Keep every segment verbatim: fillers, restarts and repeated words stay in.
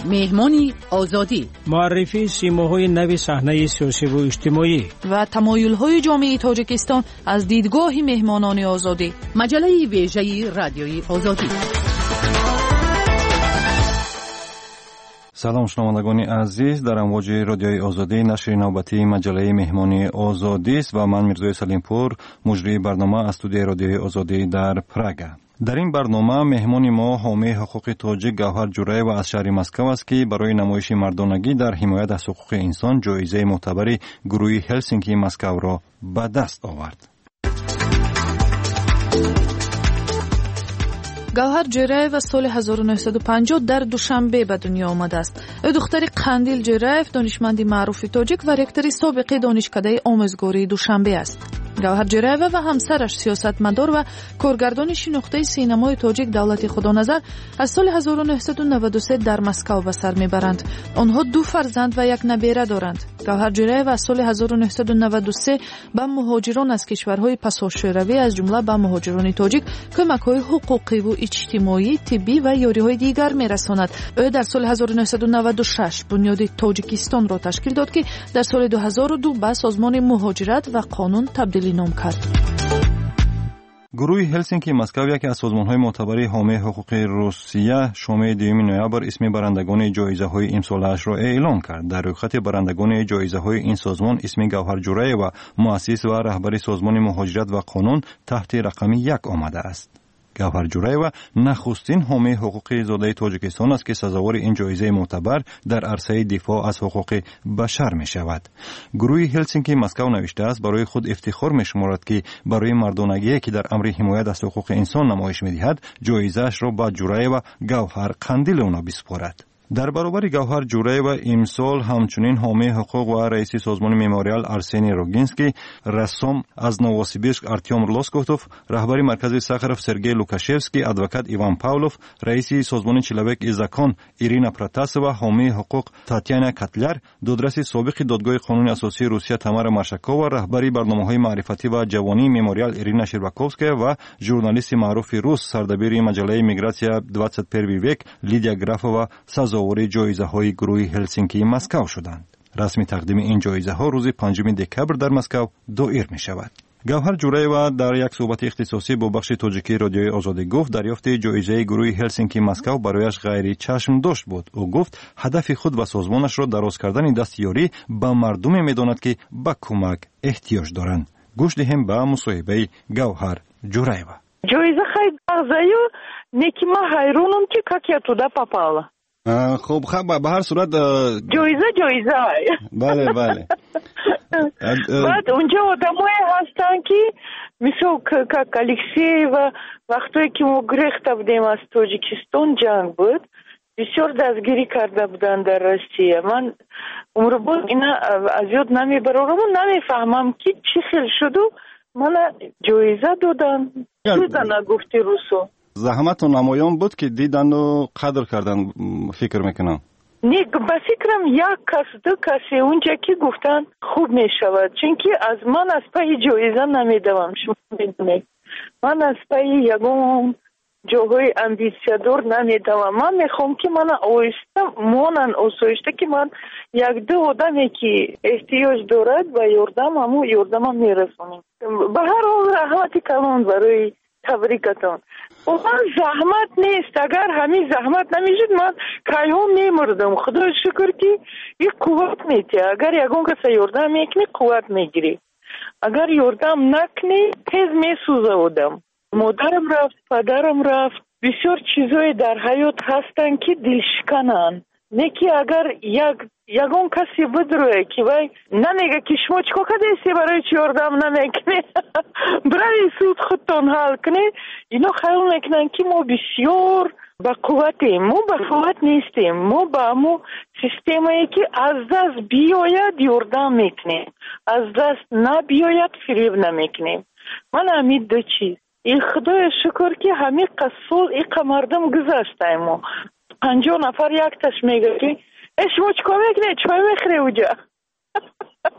مهمانی آزادی، معرفی سیماهای نوی صحنه سیاسی و اجتماعی و تمایل‌های جامعه تاجیکستان از دیدگاه مهمانان آزادی. مجله ویژه رادیوی آزادی. سلام شنوندگان عزیز، در امواج رادیوی آزادی نشر نوبتی مجله مهمانی آزادی است و من میرزای سلیمپور مجری برنامه از استودیوی رادیوی آزادی در پراگ. در این برنامه مهمان ما حامی حقوق تاجیک گوهر جورایی و از شهر مسکو است که برای نمایش مردانگی در حمایت از حقوق انسان جایزه معتبر گروه هلسینکی مسکو را به دست آورد. گوهر جورایف سال هزار و نهصد و پنجاه در دوشنبه به دنیا آمده است. او دختر قندیل جورایف، دانشمند معروف تاجیک و رکتور سابق دانشکده آموزگاری دوشنبه است. گوهر جورایف و همسرش سیاستمدار و کارگردان شناخته سینمای تاجیک دولت خدانظر از سال هزار و نهصد و نود و سه در مسکو به سر میبرند. آنها دو فرزند و یک نبیره دارند. گوهر جورایف از سال هزار و نهصد و نود و سه به مهاجران از کشورهای پساشوروی از جمله به مهاجران تاجیک کمک‌های حقوقی و اجتماعی، طبی و یاری‌های دیگر می‌رساند. او در سال هزار و نهصد و نود و شش بنیاد تاجیکستان را تشکیل داد که در سال دو هزار و دو به سازمان مهاجرت و قانون تبدیلی نام کرد. گروه هلسینکی مسکو یکی از سازمان‌های معتبر حامی حقوق روسیه شام دوم نوامبر اسم برندگان جایزه‌های امسالش را اعلام کرد. در رخصت برندگان جایزه‌های این سازمان اسم گوهر جورایی و مؤسس و رهبر سازمان مهاجرت و قانون تحت رقم یک آمده است. گوهر جورایی و نخستین حامی حقوق زاده تاجیکستان است که سزاوار این جایزه معتبر در عرصه دفاع از حقوق بشر می شود. گروه هلسینکی مسکو نوشته است برای خود افتخار می شمارد که برای مردانگی که در امر حمایت از حقوق انسان نمایش می دهد جایزه‌اش را به جورایی و گوهر قندیل اونا بسپارد. در برابر گوهر جورایی و امسال همچنین حامی حقوق و رئیس سازمان مموریال ارسنی روگینسکی، رسام از نووسیبیرسک ارتیوم لوسکوتوف، رهبر مرکز ساخاروف سرگئی لوکاشevsky، ادوکات ایوان پاولوف، رئیس سازمان چلوک ایزاکان ایرینا پراتاسووا، حامی حقوق تاتیانا کاتلر، دادرس سابق دادگاه قانون اساسی روسیه تامارا مارشاکووا، رهبر برنامه‌های معرفتی و جوانی مموریال ایرینا شرباکوفسکیا و ژورنالیست معروف روس سردبیر مجله میگراتسیا بیست و یک ویک لیدیا گرافووا سزاوار جایزه های گروه هلسینکی مسکو شدند. رسمی تقدیم این جایزه ها روز پنجم دکبر در مسکو دایر می شود. گوهر جورایوا در یک صحبت اختصاصی با بخش تاجیکی رادیوی آزادی گفت دریافت جایزه گروه هلسینکی مسکو برایش غیر چشم داشت بود. او گفت هدف خود و سازمانش را دراز کردن دستیاری به مردم میداند که به کمک احتیاج دارند. گوش دهیم به مصاحبه گوهر جورایوا. جایزه خیلی بغضایی نیکی ما حیرانم که как я туда попала. خب خب به هر صورت جایزه جایزه بله بله بعد اونجا آدمایی هستن که مثل که الکسی و وقتی که ما گریخته بودیم از تاجیکستان جنگ بود بسیار دستگیری کرده بودن در روسیه. من عمر بود اینا از یاد نمیبرم و نمیفهمم که چی خیلی شد و من جایزه دادن دادن گفتی روسو. زحمت و نمایان بود که دیدن و قدر کردن فکر میکنم. نه با فکرم یک کس دو کسی اونجا که گفتن خوب میشود چون که از من از پای جایزه نمیدوم. شما میدونید من از پای یگون جاهای امبیسیادور نمیدوم. من میخوام که من آیسته مانن آسایشته که من یک دو آدمی که احتیاج دارد و یاردم همو یاردم میرسونیم. به هر حال رحمتی کلان برای تبریکتان. و من زحمت نیست. اگر همین زحمت نمیشد من کایهم میمردم. خدا شکر که یک قوت میده. اگر یکون کسی یاردم میکنی قوت میگیری. اگر یاردم نکنی تیز میسوزه آدم. مادرم رفت، پدرم رفت. بسیار چیزای در حیات هستن که دلشکنن. نیکی اگر یک یگون کسی بدروه که وای نمیگه که شما چکو کدیستی برای چی یاردم نمیکنی برای سود خودتان حل کنی اینا خیال میکنن که ما بسیار با قوتیم. ما با قوت نیستیم. ما با همو سیستمی که از دست بیاید یاردم میکنیم از دست نبیاید فریب نمیکنیم. من همین دو چیز این خدای شکر که همین قصول این مردم گذاشته ما پنجاه نفر یک تش میگه که شما چکا میکنه چای میخوره اوجا.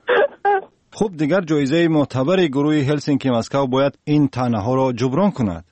خب دیگر جایزه معتبر گروه هلسینکی مسکو باید این طعنه ها را جبران کند.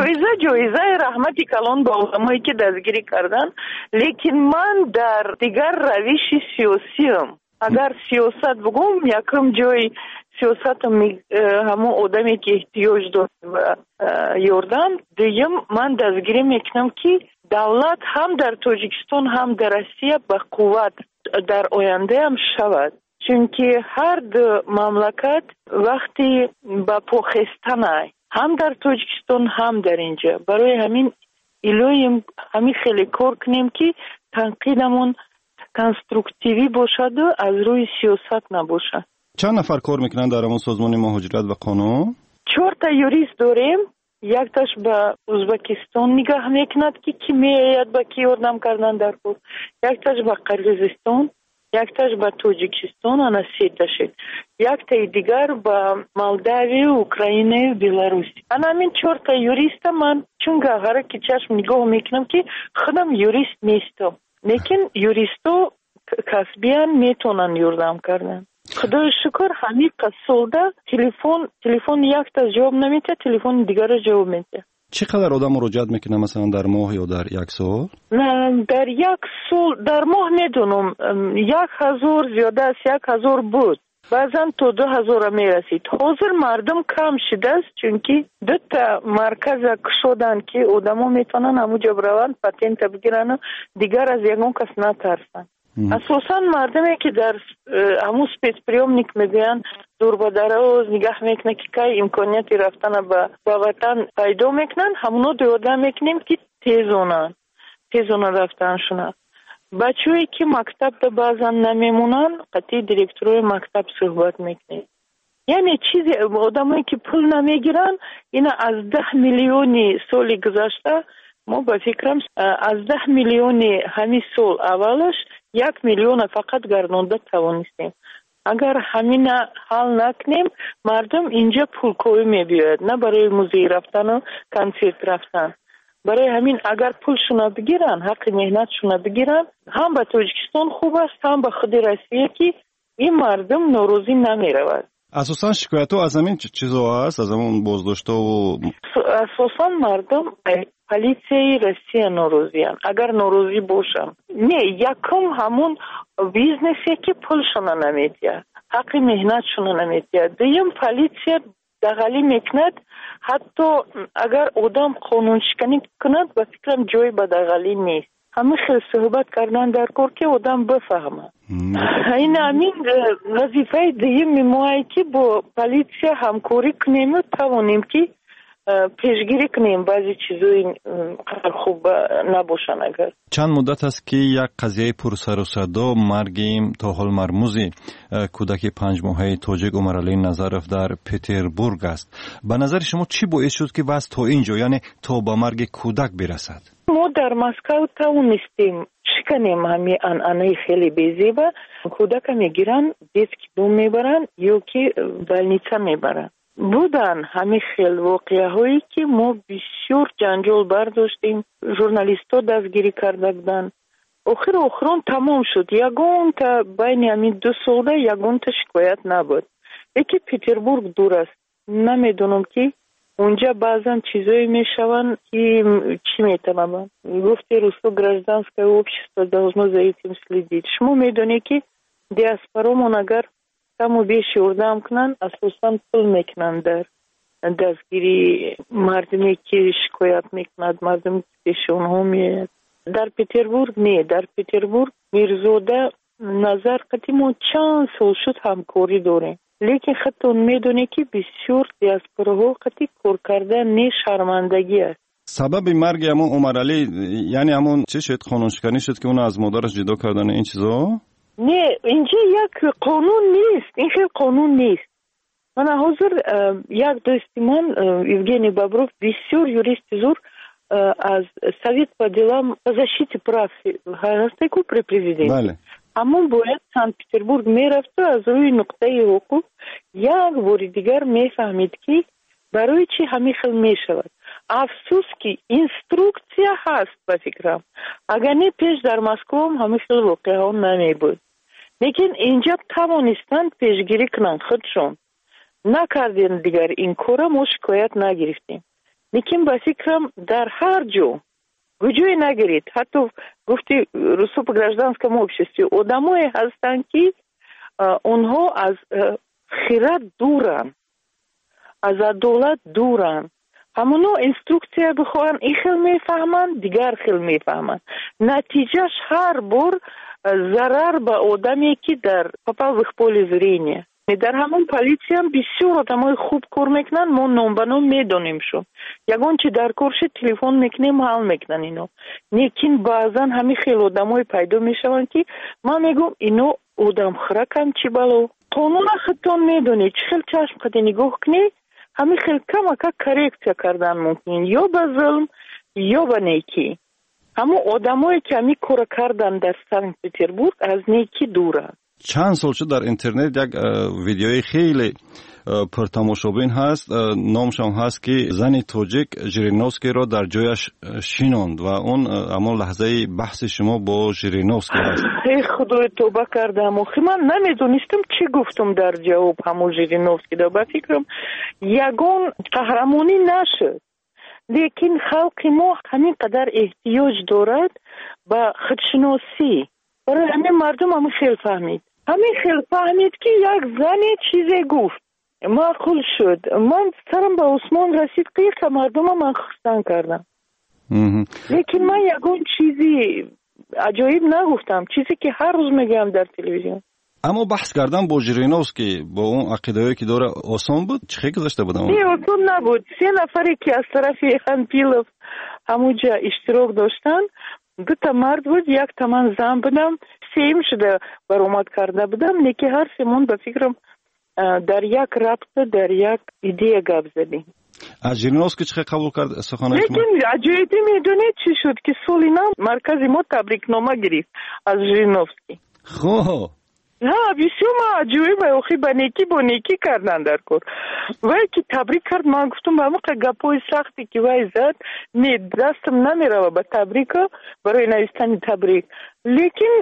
جایزه جایزه رحمتی کلان با آدمایی که دستگیری کردن، لیکن من در دیگر روش سیاسیم. اگر سیاست بگم یکم جای سیاست همون آدمی که احتیاج داره و یاردم، دیگه من دستگیری میکنم که دولت هم در تاجیکستان هم در روسیه به قوت در آینده هم شود، چونکه هر دو مملکت وقتی با پاخستن هم در تاجیکستان هم در اینجا، برای همین ایلویم همین خیلی کار کنیم که تنقیدمون کنسترکتیوی باشد و از روی سیاست نباشه. چند نفر کار میکنن در همون سازمان مهاجرت و قانون؟ چهار تا یوریست داریم. یک تاش به ازبکستان نگاه میکند که کی میاید با کی یاردم کردن در کار، یک تاش به قرقیزستان، یک تاش به تاجیکستان، انا سه تاشه، یک تای دیگر به مولداوی، اوکراینه و بیلاروسی. انا همین چهار تا یوریست من چون گاهره که چشم نگاه میکنم که خودم یوریست نیستم، لیکن یوریستو کسبیان میتونن یاردم کردن. خدای شکر همین قصولده تلفن تلفن یک تا جواب نمیده، تلفن دیگر جواب میده. چقدر آدم مراجعت میکنه مثلا در ماه یا در یک سال؟ نه در یک سال در ماه میدونم یک هزار زیاده است، یک هزار بود، بعضا تو دو هزار میرسید. حاضر مردم کم شده است چونکی دو تا مرکز شدن که آدما میتونن همونجا بروند پاتنت بگیرن و دیگر از یگان کس نترسن. اساسا مردمی که در همون سپیس پریومنیک میگن دور به دراز نگاه میکنه که که امکانیتی رفتن به وطن پیدا میکنن، همونو دیاده میکنیم که تیزونن تیزونن رفتنشونه. بچه‌ای که مکتب ده بعضا نمیمونن قطعی دیرکتروی مکتب صحبت میکنه. یعنی چیزی آدمایی که پول نمیگیرن، اینا از ده میلیونی سالی گذشته ما با فکرم از ده میلیونی همین سال اولش یک میلیون فقط گردانده توانستیم. اگر همین حل نکنیم مردم اینجا پولکوی میبیاید، نه برای موزه رفتن و کنسرت رفتن. برای همین اگر پولشون بگیرن، حق مهنتشون بگیرن، هم به تاجیکستان خوب است هم به خود روسیه که این مردم نوروزی نمیرود. اساسا شکایت ها از همین چیزا هست، از همون بازداشت و اساسا مردم پلیسی روسیه نوروزی هست. اگر نوروزی باشم نه یکم همون بیزنسی که پولشون نمیدید، حق مهنتشون نمیدید. دویم پلیسی دغلی میکند، حتی اگر آدم قانون شکنی کند به فکرم جای به دغلی نیست. همه خیلی صحبت کردن در کار که آدم بفهمه. این همین وظیفه دویم ماهی که با پلیسی همکاری کنیم و توانیم که پیشگیری کنیم بعضی چیزایی خوب نباشن. اگر چند مدت است که یک قضیه پرسر و صدا مرگیم تا حال مرموزی کودک پنج ماهه تاجیک عمرعلی نظرف در پتربورگ است. به نظر شما چی باعث شد که وضع تا اینجا، یعنی تا به مرگ کودک برسد؟ ما در مسکو توانستیم شکنیم همین انعنه خیلی بیزیبه. کودک میگیرن دیسک دوم میبرن یا که بلنیچه میبرن. بودن همین خیلی واقعه هایی که ما بسیار جنجال برداشتیم، ژورنالیست ها دستگیری کرده بودن. آخر آخران تمام شد. یگان تا بین همین دو ساله یگان تا شکایت نبود. یکی پتربورگ دور است، نمیدونم که اونجا بعضا چیزایی میشون که چی میتونم گفتی روسو گражданское общество должно за этим следить. شما میدونی که دیاسپورامون اگر کمو بیش یاردم کنن اساسا پول میکنن در دستگیری مردمی که شکایت میکنند، مردمی که پیش اونها میاد. در پتربورگ نه، در پتربورگ میرزاده نظر قدیمون چند سال شد همکاری داریم، لیکن خودتون میدونی که بسیار دیاسپوراها قطعی کار کردن نه شرمندگی است. سبب مرگ همون عمرعلی یعنی همون چه شد؟ قانونشکنی شد که اون از مادرش جدا کردن این چیزا؟ نه اینجا یک قانون نیست، این خیلی قانون نیست. من حاضر یک دوستی من Евгений Бобров بسیار یوریست زور از Совет по делам по защите прав гражданских при президенте. بله. اما باید سنت پتربورگ میرفت و از روی نقطه حقوق یک بار دیگر میفهمید که برای چی همین خیلی میشود. افسوس که اینستروکسیا هست به فکرم. اگر نه پیش در مسکو هم همین خیلی واقعه ها نمی بود. لیکن اینجا توانستن پیشگیری کنن خودشون. نکردین دیگر این کارا ما شکایت نگرفتیم. لیکن با فکرم در هر جو گوجوی نگیرید. حتی گفتی رسوب گражданском обществе آدمایی هستند که اونها از خیرات دورن، از عدالت دورن. همونو اینستروکسیا بخوان این خیل میفهمن، دیگر خیل میفهمن. نتیجهش هر بار ضرر به آدمی که در попал в их поле зрения. در همون پلیسی هم بسیار آدمای خوب کار میکنن، ما نام به نام میدونیم شو. یگان چی در کارش تلفن میکنیم حل میکنن اینو. لیکن بعضا همین خیلی آدمای پیدا میشون که من میگم اینو آدم خرکن چی بلو. قانون خودتون میدونی چی خیلی چشم خودی نگاه کنی، همین خیلی کم اکا کرکسیا کردن ممکن یا به ظلم یا به نیکی. همون آدمایی که همین کار کردن در سنت پتربورگ از نیکی دوره. چند سال شد در اینترنت یک ویدیوی خیلی پرتماشابین هست، نامش هم هست که زن تاجیک ژیرینوفسکی را در جایش شیناند و اون اما لحظه بحث شما با ژیرینوفسکی هست. ای خدای توبه کردم آخی من نمیدونستم چی گفتم در جواب همون ژیرینوفسکی. دا با فکرم یگان قهرمانی نشد، لیکن خلق ما همین قدر احتیاج دارد به خودشناسی. برای همین مردم همین خیلی فهمید همین خیلی فهمید که یک زنی چیزی گفت معقول شد. من سرم به عثمان رسید که مردم هم من خستن کردم. لیکن من یکون چیزی عجایب نگفتم، چیزی که هر روز میگم در تلویزیون. اما بحث کردن با ژیرینوفسکی با اون عقیده‌ای که داره آسان بود؟ چه خیلی گذشته بود؟ نه آسان نبود. سه نفری که از طرف خانپیلوف همونجا اشتراک داشتن، دو تا مرد بود، یک تا من زن بودم، سیم شده برآمد کرده بودم، لیکن هر سیمون به فکرم در یک رابطه در یک ایده گپ زدیم. از ژیرینوفسکی چه قبول کرد سخنان شما؟ لیکن عجایبی میدونید چی شد که سولینا مرکز ما تبریکنامه گرفت از ژیرینوفسکی. خب ها بسیار ما عجایب اوخی با نیکی با نیکی کردن در کار. وای که تبریک کرد، من گفتم با موقع گپای سختی که وای زد نه دستم نمیره با تبریک برای نوشتن تبریک. لیکن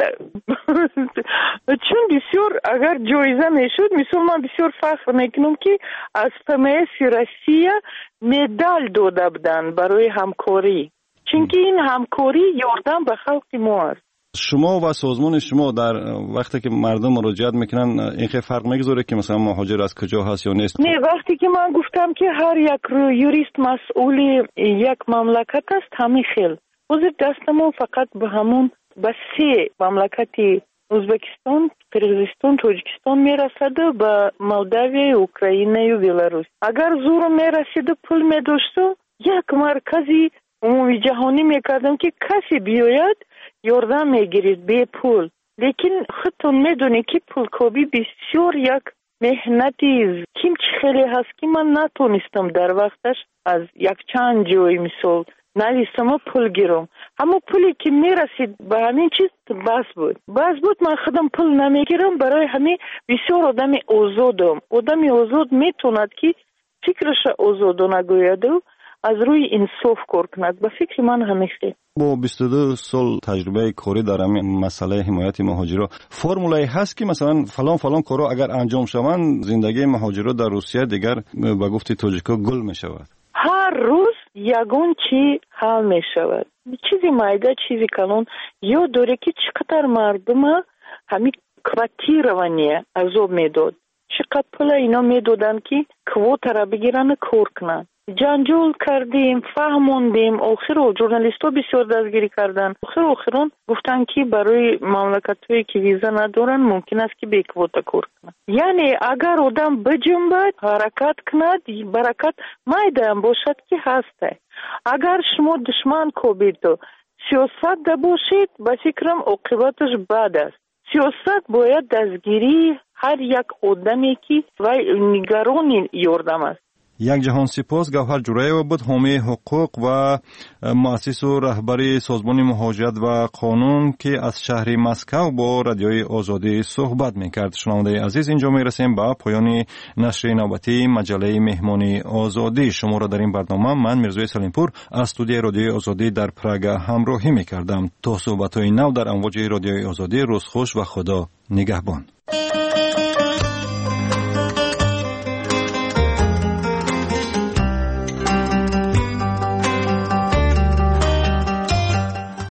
چون بسیار اگر جایزه میشد، مثلا من بسیار فخر میکنم که از فمس روسیه مدال داده بودن برای همکاری، چون که این همکاری یاردن به خلق ما است. شما و سازمان شما در وقتی که مردم مراجعت میکنن این خیلی فرق میگذاره که مثلا مهاجر از کجا هست یا نیست؟ نه، وقتی که من گفتم که هر یک یوریست مسئول یک مملکت است، همین خیل وزیر دستمون فقط به همون به سه مملکتی ازبکستان، قرغیزستان، تاجیکستان میرسد و به مولداویا، اوکراین و بلاروس. اگر زور میرسید و پول میداشت، یک مرکزی عمومی جهانی میکردم که کسی بیاید یاردن میگیرید به پول. لیکن خودتون میدونی که پولکابی بسیار یک مهنتی کم چی خیلی هست که من نتونستم در وقتش از یک چند جای مثال نویسم و پول گیرم. اما پولی که میرسید به همین چیز بس بود بس بود من خودم پول نمیگیرم. برای همین بسیار آدم آزادم. آدم آزاد میتوند که فکرش آزاد نگوید و از روی انصاف کار کند. به فکر من همیشه با بیست و دو سال تجربه کاری در همین مسئله حمایت مهاجرا فرمولایی هست که مثلا فلان فلان کارا اگر انجام شوند زندگی مهاجرا در روسیه دیگر به گفت تاجیکا گل می شود؟ هر روز یگون چی حل می شود. چیزی مایده چیزی کلان یا دوره که چقدر مردم همین کواتی عذاب میداد، چقدر پول اینا میدادن که کوتا را بگیرن کار کنن. جنجال کردیم، فهموندیم، آخر جورنالیست ها بسیار دستگیری کردن. آخر آخران گفتن که برای مملکت هایی که ویزا ندارن ممکن است که به کوتا کار کنن. یعنی اگر آدم بجنبد حرکت کند، برکت مایدم باشد که هسته. اگر شما دشمن کوبید و سیاست باشید، به فکرم عاقبتش بد است. سیاست باید دستگیری هر یک آدمی که وای نگران یاردم است. یک جهان سپاس. گوهر جورایeva بود، حامی حقوق و مؤسس و رهبر سازمان مهاجرت و قانون که از شهر مسکو با رادیوی آزادی صحبت میکرد. شنونده عزیز، اینجا میرسیم به پایان نشر نوبتی مجله مهمانی آزادی. شما را در این برنامه من میرزوی سلیمپور از استودیوی رادیوی آزادی در پراگ همراهی میکردم. تا صحبت‌های نو در امواج رادیوی آزادی، روز خوش و خدا نگهبان.